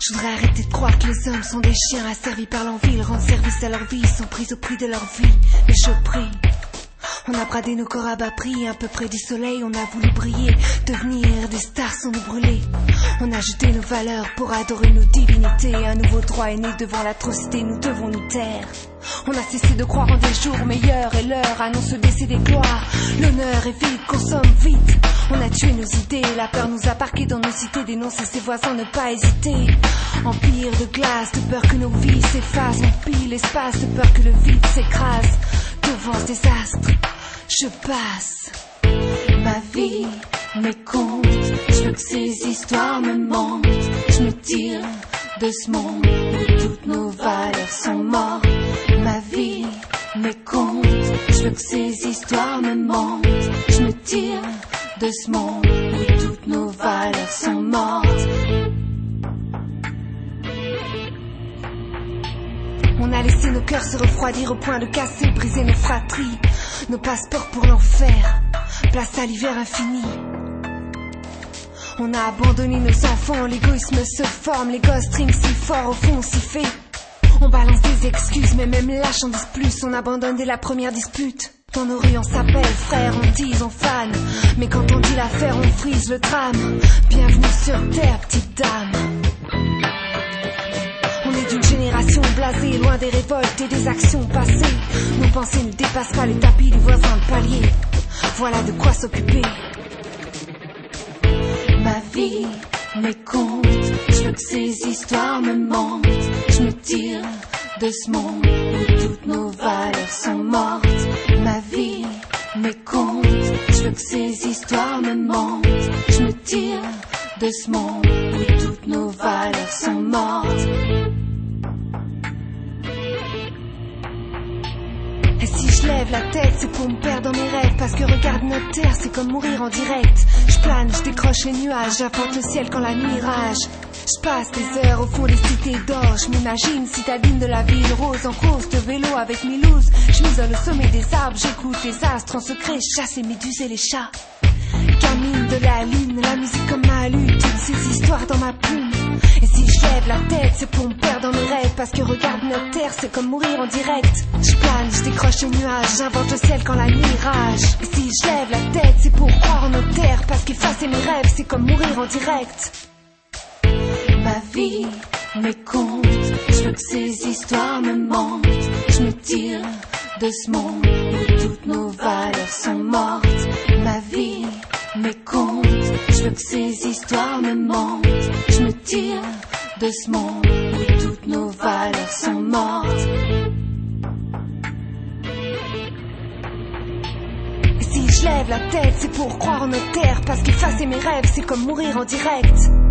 Je voudrais arrêter de croire que les hommes sont des chiens asservis par l'envie. Ils rendent service à leur vie, ils sont pris au prix de leur vie. Mais je prie. On a bradé nos corps à bas prix, un peu près du soleil, on a voulu briller, devenir des stars sans nous brûler. On a jeté nos valeurs pour adorer nos divinités. Un nouveau droit est né devant l'atrocité, nous devons nous taire. On a cessé de croire en des jours meilleurs et l'heure annonce le décès des gloires. L'honneur est vide, consomme vite. On a tué nos idées, la peur nous a parqués dans nos cités. Dénoncer ses voisins, ne pas hésiter. Empire de glace, de peur que nos vies s'effacent. Empile l'espace, de peur que le vide s'écrase. Devant ce désastre, je passe ma vie, mes comptes. Je veux que ces histoires me mentent. Je me tire de ce monde où toutes nos valeurs sont mortes. Ma vie, mes comptes. Je veux que ces histoires me mentent. Je me tire de ce monde où toutes nos valeurs sont mortes. On a laissé nos cœurs se refroidir au point de casser, briser nos fratries, nos passeports pour l'enfer, place à l'hiver infini. On a abandonné nos enfants, l'égoïsme se forme, les gosses trinquent si fort, au fond on s'y fait. On balance des excuses, mais même lâche en disent plus, on abandonne dès la première dispute. Dans nos rues on s'appelle frères, on tease, on fan, mais quand on dit l'affaire on frise le drame. Bienvenue sur terre, petite dame. On est d'une génération blasée, loin des révoltes et des actions passées. Nos pensées ne dépassent pas les tapis du voisin de palier. Voilà de quoi s'occuper. Ma vie, mes comptes. Je veux que ces histoires me mentent. Je me tire de ce monde où toutes nos valeurs sont mortes. Ma vie, mes comptes. Je veux que ces histoires me mentent. Je me tire de ce monde où toutes nos valeurs sont mortes. Et si je lève la tête, c'est pour me perdre dans mes rêves. Parce que regarde notre terre, c'est comme mourir en direct. Je plane, je décroche les nuages, j'apporte le ciel quand la nuit rage. Je passe des heures au fond des cités d'or. Je m'imagine citadine de la ville rose, en course de vélo avec mes looses. Je m'isole au sommet des arbres, j'écoute les astres en secret. Je chasse les méduses et les chats. Camine de la lune, la musique comme ma lutte, toutes ces histoires dans ma plume. Et si je lève la tête, c'est pour me perdre dans mes rêves. Parce que regarde notre terre, c'est comme mourir en direct. Je plane, je décroche les nuages, j'invente le ciel quand la nuit rage. Et si je lève la tête, c'est pour croire en nos terres. Parce qu'effacer mes rêves, c'est comme mourir en direct. Ma vie, mes comptes. Je veux que ces histoires me mentent. Je me tire de ce monde où toutes nos valeurs sont mortes. Ma vie, mes comptes. Je veux que ces histoires me mentent. Je me tire de ce monde où toutes nos valeurs sont mortes. Et si je lève la tête, c'est pour croire en nos terres. Parce qu'effacer mes rêves, c'est comme mourir en direct.